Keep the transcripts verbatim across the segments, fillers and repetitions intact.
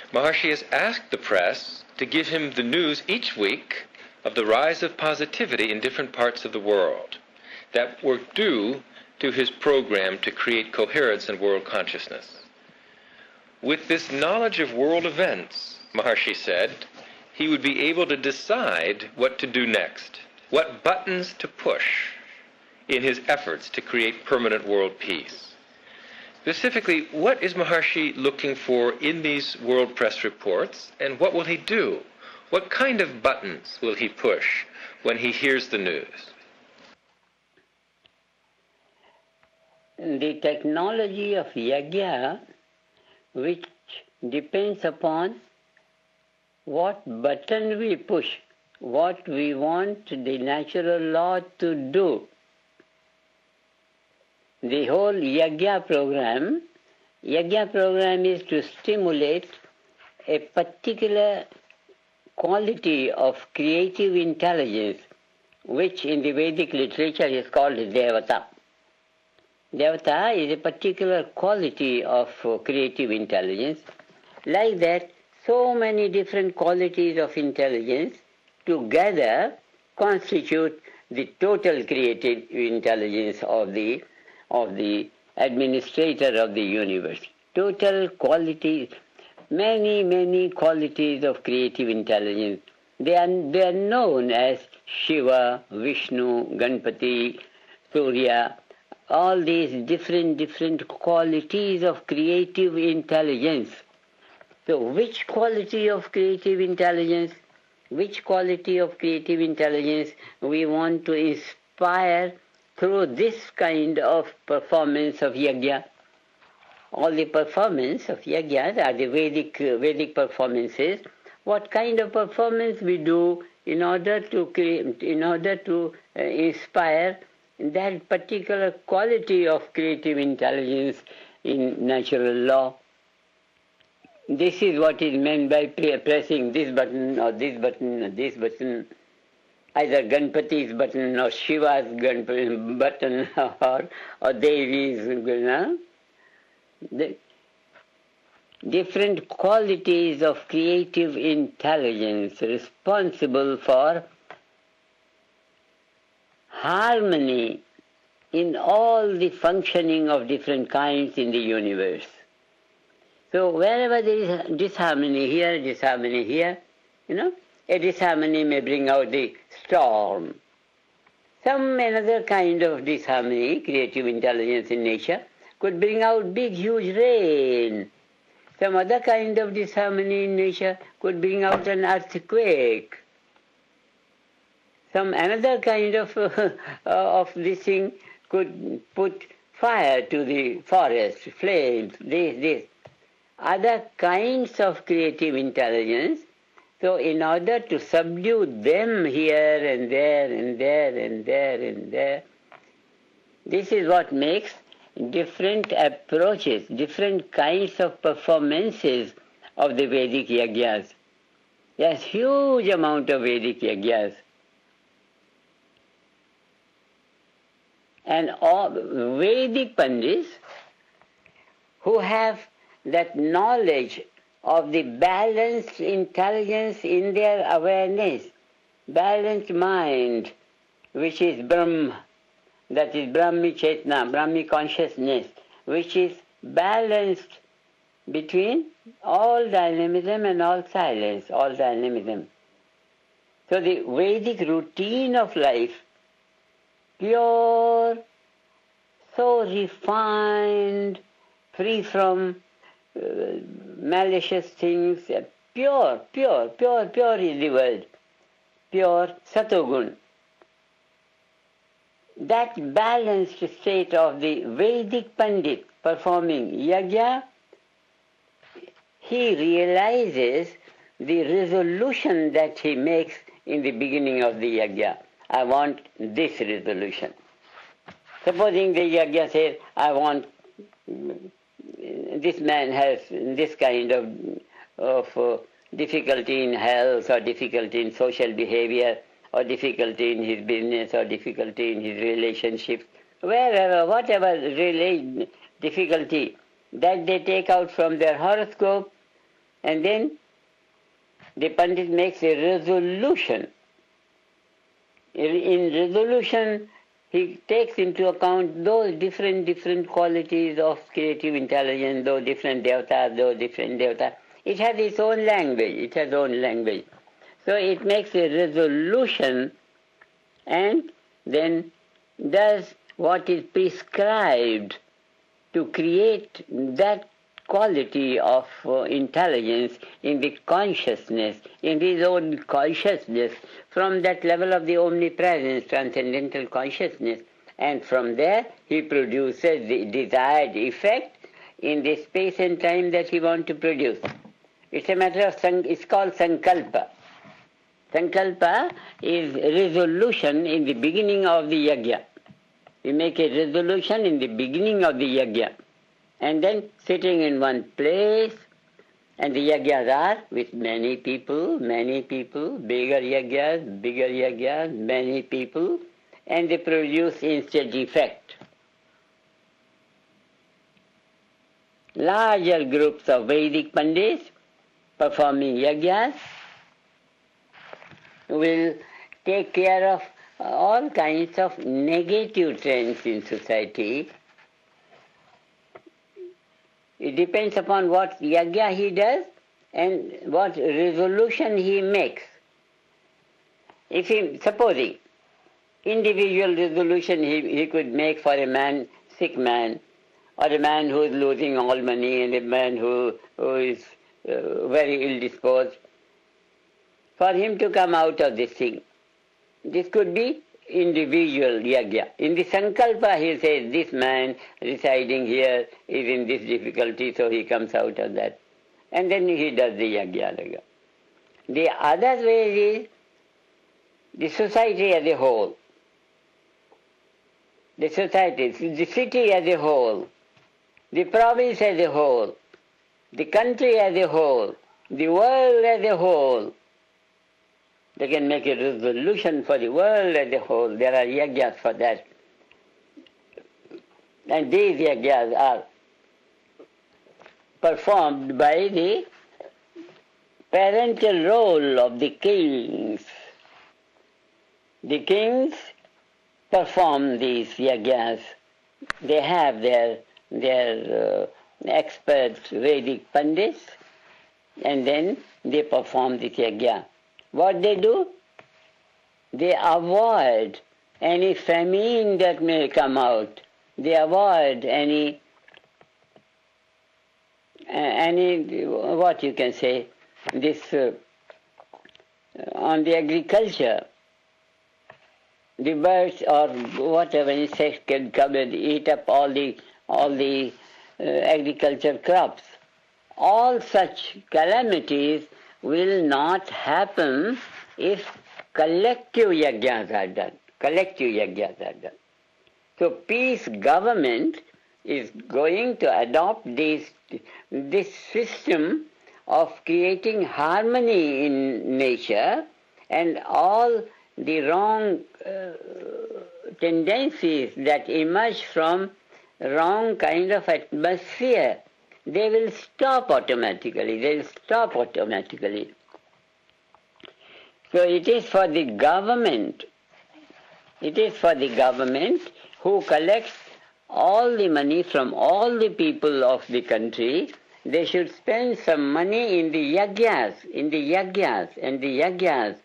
Maharshi has asked the press to give him the news each week of the rise of positivity in different parts of the world that were due to his program to create coherence in world consciousness. With this knowledge of world events, Maharshi said, he would be able to decide what to do next, what buttons to push in his efforts to create permanent world peace. Specifically, what is Maharshi looking for in these world press reports, and what will he do? What kind of buttons will he push when he hears the news? The technology of yajna, which depends upon what button we push, what we want the natural law to do. The whole yajna program, yajna program is to stimulate a particular quality of creative intelligence, which in the Vedic literature is called Devata. Devata is a particular quality of creative intelligence. Like that, so many different qualities of intelligence together constitute the total creative intelligence of the of the administrator of the universe. Total qualities, many, many qualities of creative intelligence. They are, they are known as Shiva, Vishnu, Ganpati, Surya, all these different, different qualities of creative intelligence. So which quality of creative intelligence, which quality of creative intelligence we want to inspire through this kind of performance of yajna? All the performance of yajna are the Vedic, uh, Vedic performances. What kind of performance we do in order to create, in order to uh, inspire that particular quality of creative intelligence in natural law. This is what is meant by pressing this button or this button or this button, either Ganpati's button or Shiva's Ganpati button or, or Devi's, you know. The different qualities of creative intelligence responsible for harmony in all the functioning of different kinds in the universe. So wherever there is disharmony here, disharmony here, you know, a disharmony may bring out the storm. Some another kind of disharmony, creative intelligence in nature, could bring out big, huge rain. Some other kind of disharmony in nature could bring out an earthquake. Some another kind of uh, of this thing could put fire to the forest, flames, this, this. Other kinds of creative intelligence. So in order to subdue them here and there and there and there and there, this is what makes different approaches, different kinds of performances of the Vedic yajnas. There's huge amount of Vedic yajnas. And all Vedic Pandits who have that knowledge of the balanced intelligence in their awareness, balanced mind, which is Brahma, that is Brahmi Chetna, Brahmi consciousness, which is balanced between all dynamism and all silence, all dynamism. So the Vedic routine of life, pure, so refined, free from uh, malicious things, pure, pure, pure, pure is the word, pure Satogun. That balanced state of the Vedic Pandit performing yajna, he realizes the resolution that he makes in the beginning of the yajna. I want this resolution. Supposing the yajna says, I want, this man has this kind of, of uh, difficulty in health or difficulty in social behavior, or difficulty in his business, or difficulty in his relationships, wherever, whatever rela- difficulty that they take out from their horoscope, And then the Pandit makes a resolution. In resolution, he takes into account those different, different qualities of creative intelligence, those different devatas, those different devatas. It has its own language, it has own language. So it makes a resolution and then does what is prescribed to create that quality of uh, intelligence in the consciousness, in his own consciousness, from that level of the omnipresence, transcendental consciousness. And from there, he produces the desired effect in the space and time that he wants to produce. It's a matter of, it's called sankalpa. Sankalpa is resolution in the beginning of the yajna. We make a resolution in the beginning of the yajna. And then sitting in one place, and the yajnas are with many people, many people, bigger yajnas, bigger yajnas, many people, and they produce instant effect. Larger groups of Vedic Pandits performing yajnas will take care of all kinds of negative trends in society. It depends upon what yajna he does and what resolution he makes. If he, supposing, individual resolution he, he could make for a man, sick man, or a man who is losing all money, and a man who, who is uh, very ill-disposed, for him to come out of this thing. This could be individual yajna. In the sankalpa he says, this man residing here is in this difficulty, so he comes out of that. And then he does the yajna. The other way is the society as a whole. The society, the city as a whole, the province as a whole, the country as a whole, the world as a whole. They can make a resolution for the world as a whole. There are yajnas for that. And these yajnas are performed by the parental role of the kings. The kings perform these yajnas. They have their, their uh, expert Vedic Pandits, and then they perform this yajna. What they do? They avoid any famine that may come out. They avoid any, uh, any what you can say, this uh, on the agriculture. The birds or whatever insects can come and eat up all the all the uh, agriculture crops. All such calamities will not happen if collective yajnas are done. Collective yajnas are done. So peace government is going to adopt this, this system of creating harmony in nature, and all the wrong uh, tendencies that emerge from wrong kind of atmosphere, they will stop automatically. They will stop automatically. So it is for the government, it is for the government who collects all the money from all the people of the country. They should spend some money in the yajnas, in the yajnas and the yajnas.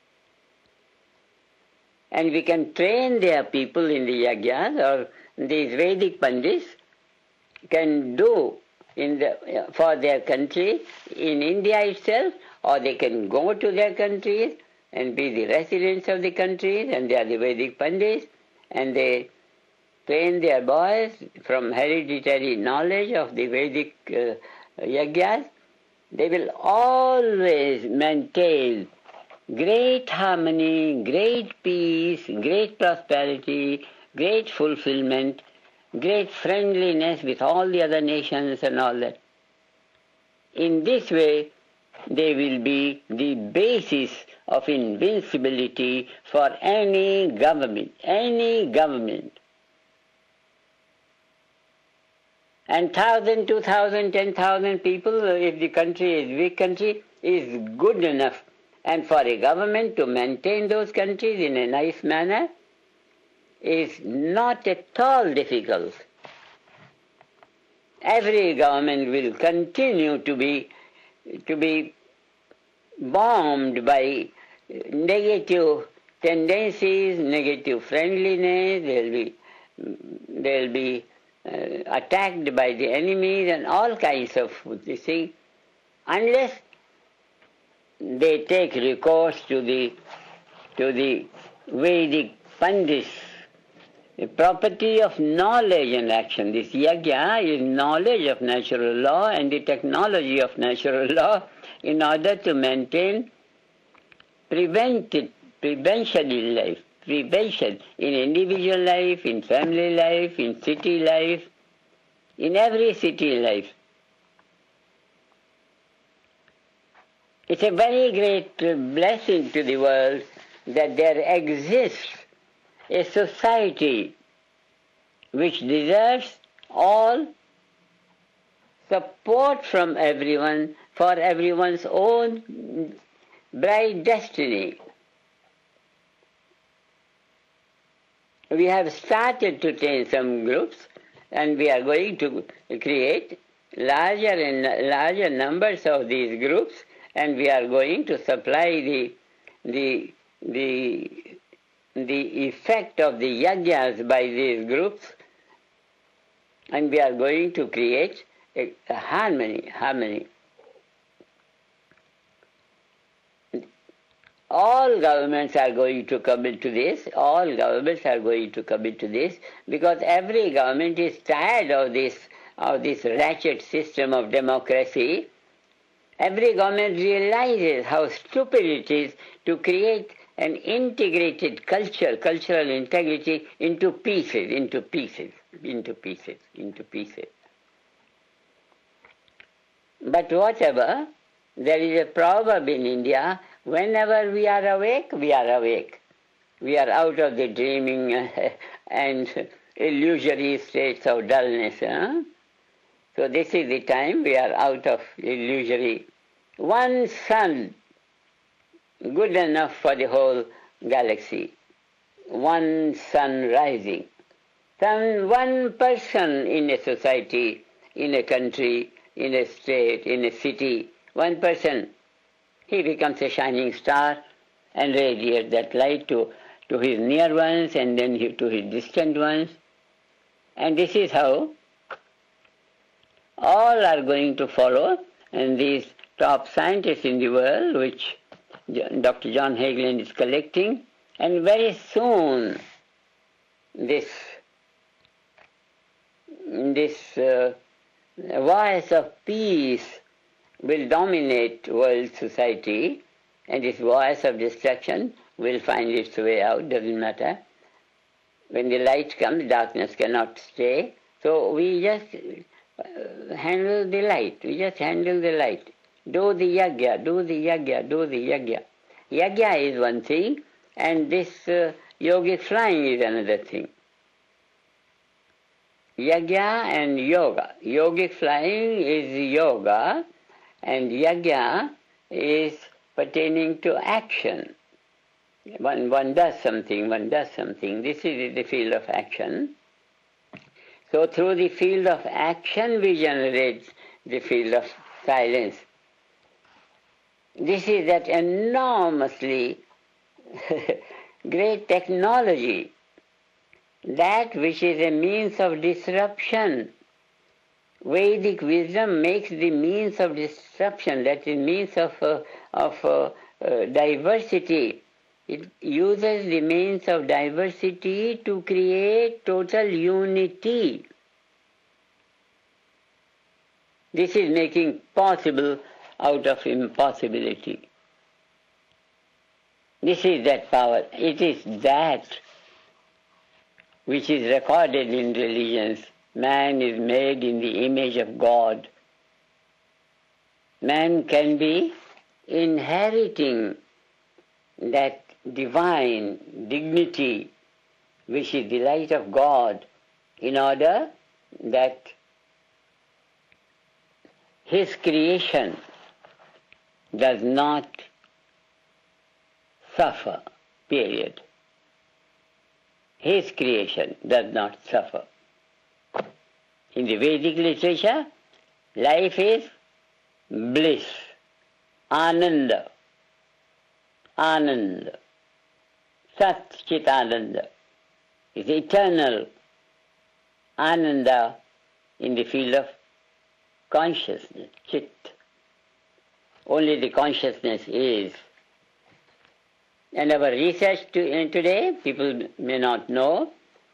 And we can train their people in the yajnas, or these Vedic Pandits can do in the, for their country in India itself, or they can go to their countries and be the residents of the countries, and they are the Vedic Pandits, and they train their boys from hereditary knowledge of the Vedic uh, yajnas. They will always maintain great harmony, great peace, great prosperity, great fulfillment, great friendliness with all the other nations and all that. In this way, they will be the basis of invincibility for any government, any government. And thousand, two thousand, ten thousand people, if the country is a weak country, is good enough. And for a government to maintain those countries in a nice manner is not at all difficult. Every government will continue to be to be bombed by negative tendencies, negative friendliness. They'll be they'll be uh, attacked by the enemies and all kinds of, you see, unless they take recourse to the to the Vedic Pandits. The property of knowledge and action. This yajna is knowledge of natural law and the technology of natural law in order to maintain prevented, prevention in life, prevention in individual life, in family life, in city life, in every city life. It's a very great blessing to the world that there exists a society which deserves all support from everyone for everyone's own bright destiny. We have started to train some groups, and we are going to create larger and larger numbers of these groups, and we are going to supply the the the the effect of the yajnas by these groups, and we are going to create a, a harmony, harmony. All governments are going to commit to this, all governments are going to commit to this, because every government is tired of this, of this ratchet system of democracy. Every government realizes how stupid it is to create an integrated culture, cultural integrity into pieces, into pieces, into pieces, into pieces. But whatever, there is a proverb in India, whenever we are awake, we are awake. We are out of the dreaming and illusory states of dullness. Huh? So this is the time we are out of illusory. One sun, good enough for the whole galaxy. One sun rising. Some one person in a society, in a country, in a state, in a city, one person, he becomes a shining star and radiates that light to, to his near ones and then to his distant ones. And this is how all are going to follow, and these top scientists in the world, which Doctor John Hagelin is collecting, and very soon this, this uh, voice of peace will dominate world society, and this voice of destruction will find its way out, doesn't matter. When the light comes, darkness cannot stay, so we just uh, handle the light, we just handle the light. Do the yajna, do the yajna, do the yajna. Yajna is one thing, and this uh, yogic flying is another thing. Yajna and yoga. Yogic flying is yoga, and yajna is pertaining to action. One, one does something, one does something. This is the field of action. So through the field of action we generate the field of silence. This is that enormously great technology, that which is a means of disruption. Vedic wisdom makes the means of disruption, that is means of, uh, of uh, uh, diversity. It uses the means of diversity to create total unity. This is making possible out of impossibility. This is that power. It is that which is recorded in religions. Man is made in the image of God. Man can be inheriting that divine dignity which is the light of God, in order that his creation does not suffer, period. His creation does not suffer. In the Vedic literature, life is bliss, ananda, ananda, sat chit ananda. Is eternal ananda in the field of consciousness, chit. Only the consciousness is. And our research to, today, people may not know,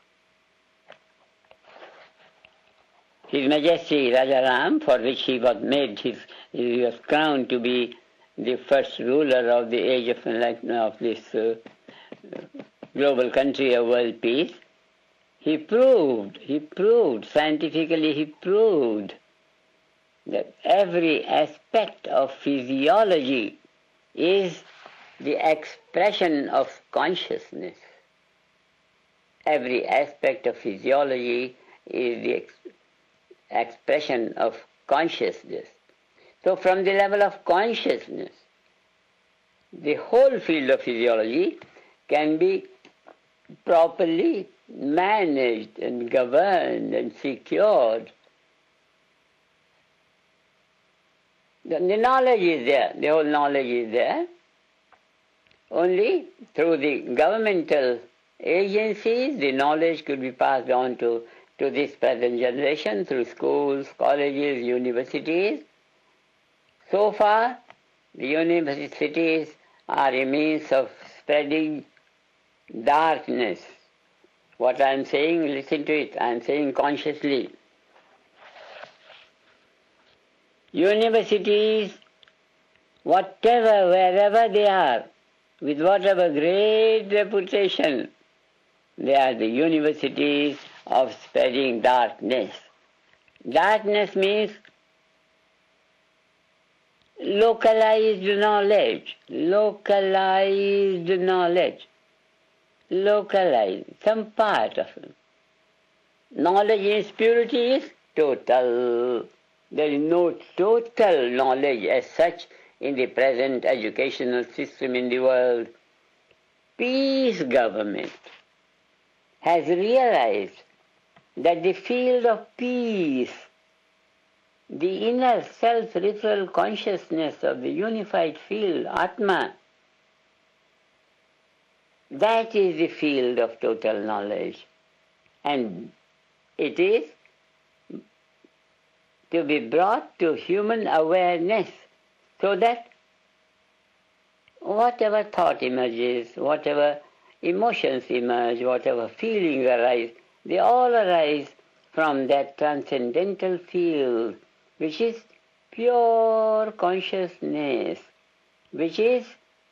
His Majesty Rajaram, for which he was made, his, he was crowned to be the first ruler of the age of enlightenment of this uh, global country of world peace, he proved, he proved, scientifically he proved that every aspect of physiology is the expression of consciousness. Every aspect of physiology is the ex- expression of consciousness. So from the level of consciousness, the whole field of physiology can be properly managed and governed and secured. The, the knowledge is there, the whole knowledge is there. Only through the governmental agencies, the knowledge could be passed on to, to this present generation through schools, colleges, universities. So far, the universities are a means of spreading darkness. What I am saying, listen to it, I am saying consciously. Universities, whatever, wherever they are, with whatever great reputation, they are the universities of spreading darkness. Darkness means localized knowledge, localized knowledge, localized, some part of it. Knowledge in its purity is total. There is no total knowledge as such in the present educational system in the world. Peace government has realized that the field of peace, the inner self-referral consciousness of the unified field, Atma, that is the field of total knowledge. And it is to be brought to human awareness so that whatever thought emerges, whatever emotions emerge, whatever feelings arise, they all arise from that transcendental field, which is pure consciousness, which is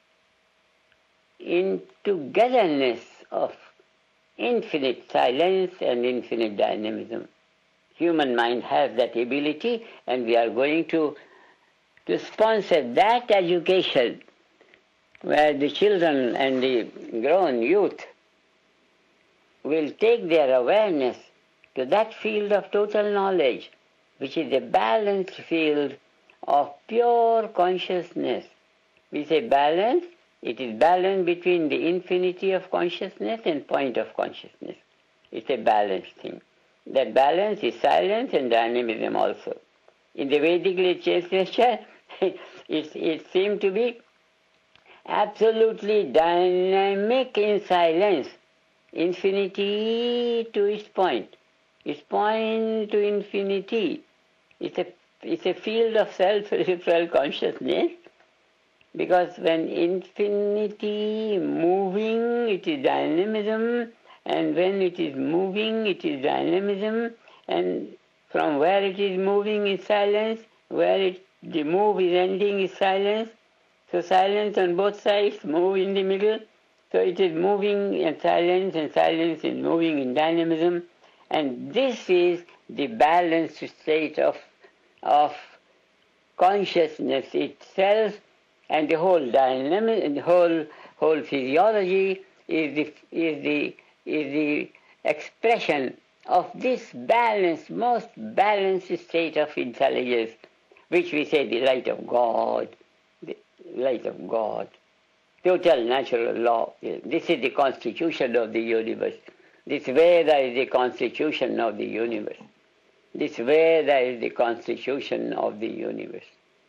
in togetherness of infinite silence and infinite dynamism. Human mind has that ability, and we are going to, to sponsor that education where the children and the grown youth will take their awareness to that field of total knowledge, which is a balanced field of pure consciousness. We say balance, it is balance between the infinity of consciousness and point of consciousness. It's a balanced thing. That balance is silence and dynamism also. In the Vedic literature, it, it seemed to be absolutely dynamic in silence, infinity to its point, its point to infinity. It's a, it's a field of self-referral consciousness, because when infinity moving, it is dynamism, and when it is moving, it is dynamism, and from where it is moving is silence, where it, the move is ending is silence. So silence on both sides, move in the middle. So it is moving in silence, and silence is moving in dynamism. And this is the balanced state of, of consciousness itself, and the whole dynamic, the whole whole physiology is the is the is the expression of this balanced, most balanced state of intelligence, which we say the light of God, the light of God, total natural law. This is the constitution of the universe. This Veda is the constitution of the universe. This Veda is the constitution of the universe.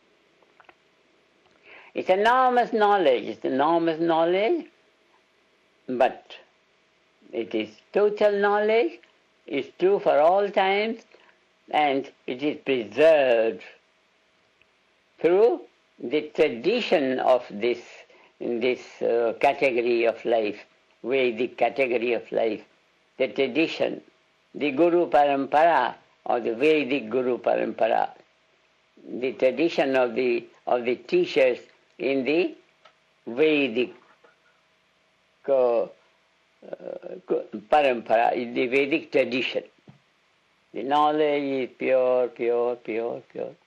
It's enormous knowledge, it's enormous knowledge, but it is total knowledge, it's true for all times, and it is preserved through the tradition of this, this uh, category of life, Vedic category of life, the tradition, the Guru Parampara, or the Vedic Guru Parampara, the tradition of the of the teachers in the Vedic uh, uh, Parampara, in the Vedic tradition. The knowledge is pure, pure, pure, pure.